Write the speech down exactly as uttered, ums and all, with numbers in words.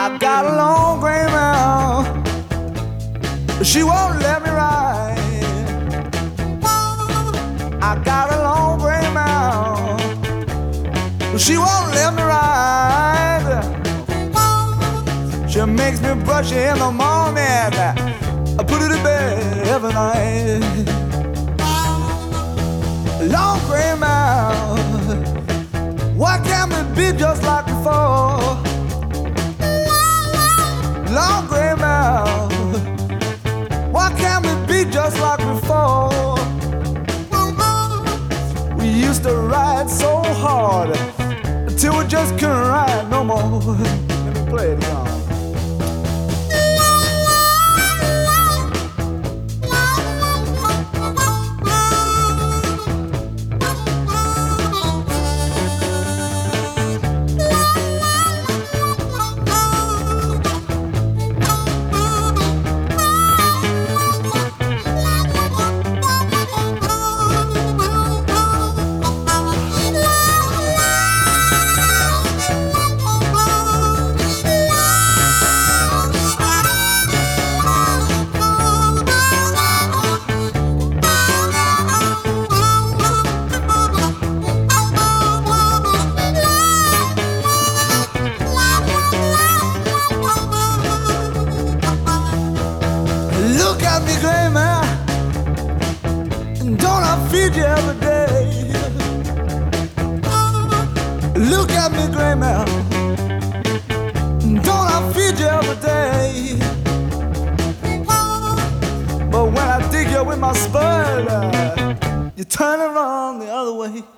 I got a long gray mare, she won't let me ride. I got a long gray mare, she won't let me ride. She makes me brush her in the morning, I put her to bed every night. Long gray mare, why can't we be just like before? Long gray mare, why can't we be just like before? We used to ride so hard until we just couldn't ride no more. Let me play it, y'all. Look at me, gray mare, don't I feed you every day? Look at me, gray mare, don't I feed you every day? But when I dig you with my spud, uh, you turn around the other way.